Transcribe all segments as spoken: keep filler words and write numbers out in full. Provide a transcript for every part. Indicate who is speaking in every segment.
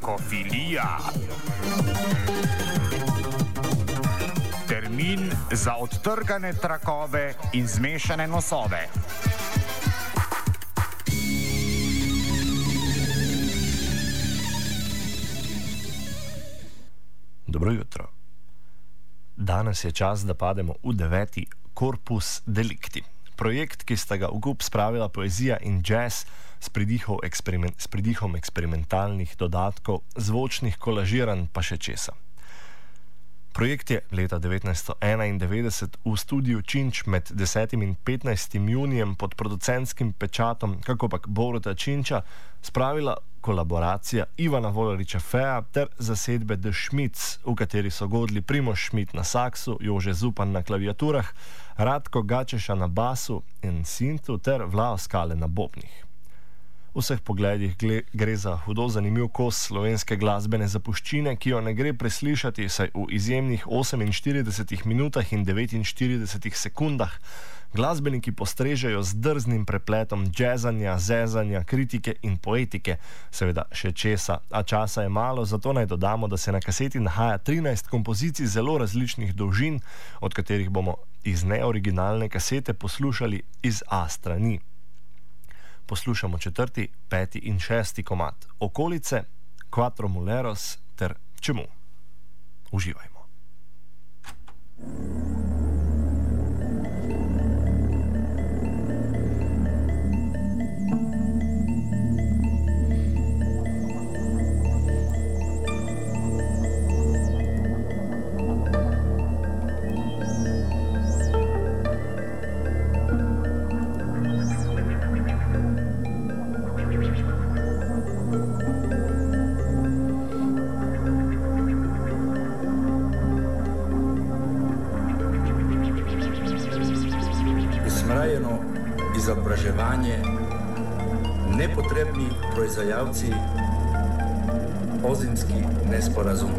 Speaker 1: Trakofilija. Termin za odtrgane trakove in zmešane nosove.
Speaker 2: Dobro jutro. Danes je čas, da pademo v deveti Corpus Delicti. Projekt, ki sta ga v kup spravila poezija in jazz s, eksperiment, s pridihom eksperimentalnih dodatkov, zvočnih kolažiranj pa še česa. Projekt je leta devetnajststo enaindevetdeset v studiu Činč med desetim in petnajstim junijem pod producentskim pečatom kakopak Boruta Činča spravila kolaboracija Ivana Volariča Feja ter zasedbe The Schmitz, v kateri so godli Primož Schmidt na saksu, Jože Zupan na klaviaturah, Radko Gačeša na basu in sintu ter Vlao Skale na bobnih. V vseh pogledih gre za hudo zanimiv kos slovenske glasbene zapuščine, ki jo ne gre preslišati, saj v izjemnih oseminštiridesetih minutah in devetinštiridesetih sekundah glasbeniki postrežejo z drznim prepletom džezanja, zezanja, kritike in poetike, seveda še česa, a časa je malo, zato naj dodamo, da se na kaseti nahaja trinajst kompozicij zelo različnih dolžin, od katerih bomo iz neoriginalne kasete poslušali iz A strani. Poslušamo četrti, peti in šesti komad Okolice, Quattro Muleros ter Čemu. Uživajmo.
Speaker 3: Izobraževanje, nepotrebni proizvajalci, ozimski nesporazumi.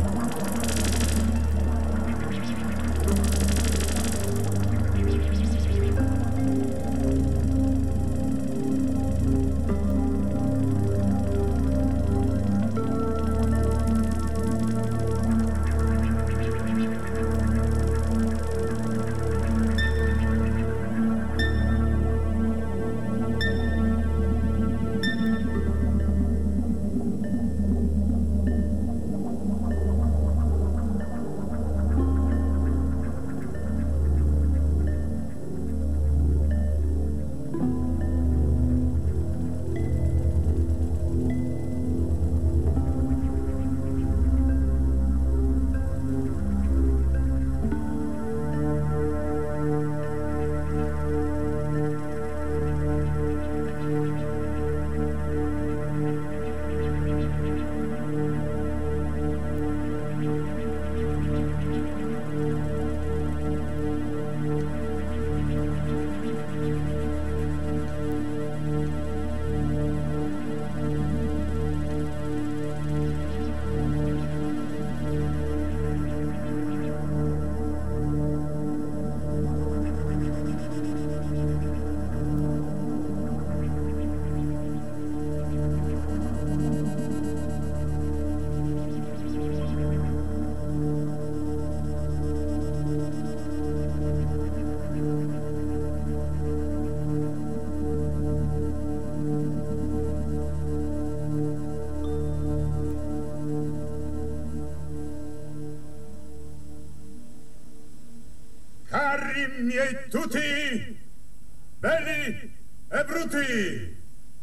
Speaker 4: Cari miei tutti, belli e bruti,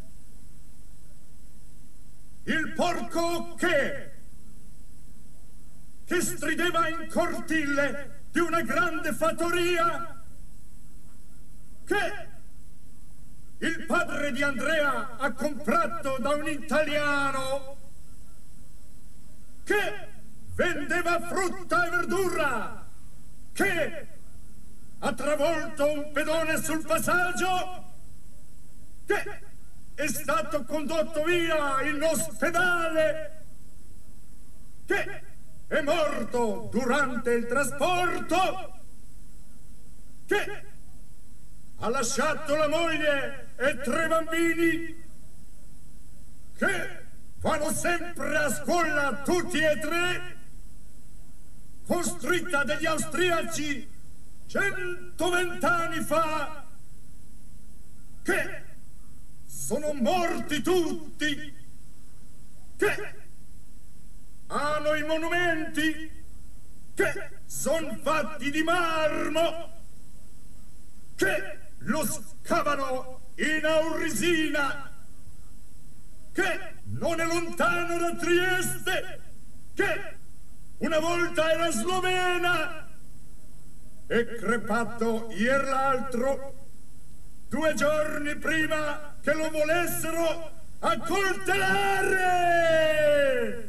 Speaker 4: il porco che, che strideva in cortile di una grande fattoria, che il padre di Andrea ha comprato da un italiano, che vendeva frutta e verdura, che ha travolto un pedone sul passaggio, che è stato condotto via in ospedale, che è morto durante il trasporto, che ha lasciato la moglie e tre bambini, che fanno sempre a scuola tutti e tre, costruita dagli austriaci centoventi anni fa, che sono morti tutti, che hanno i monumenti che sono fatti di marmo, che lo scavano in Aurisina, che non è lontano da Trieste, che una volta era slovena, e crepato ieri l'altro, due giorni prima che lo volessero accoltellare.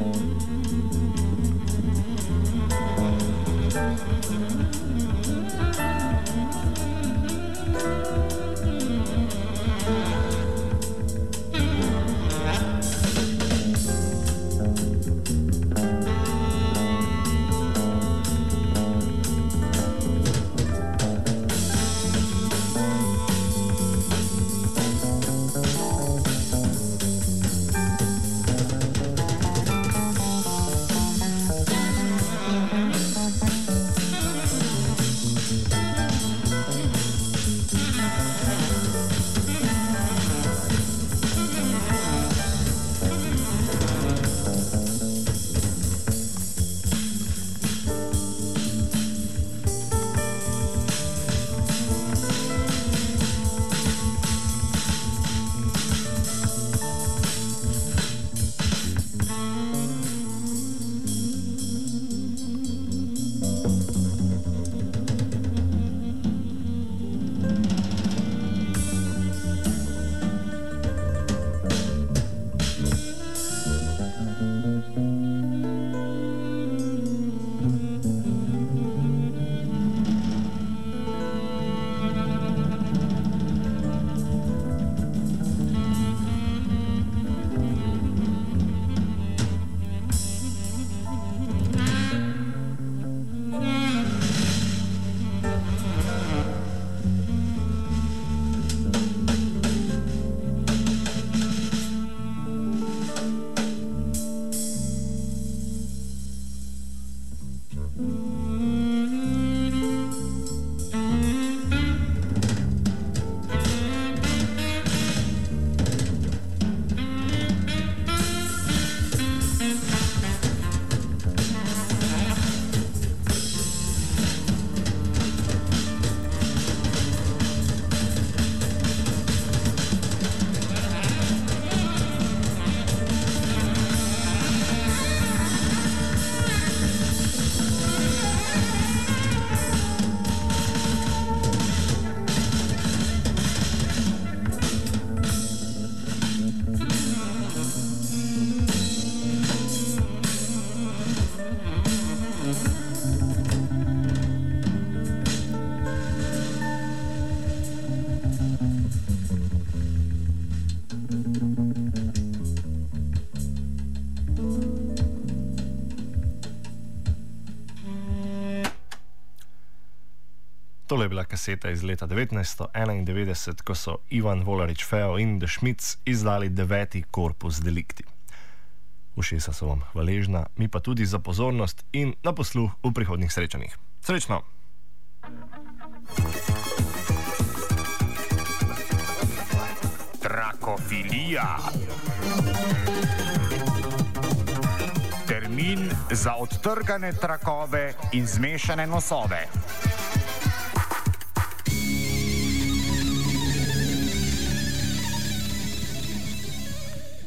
Speaker 2: Tole je bila kaseta iz leta devetnajststo enaindevetdeset, ko so Ivan Volarič Feo in The Schmitz izdali deveti korpus delikti. Ušesa so vam hvaležna, mi pa tudi za pozornost in na posluh v prihodnjih srečanjih. Srečno!
Speaker 1: Trakofilija. Termin za odtrgane trakove in zmešane nosove.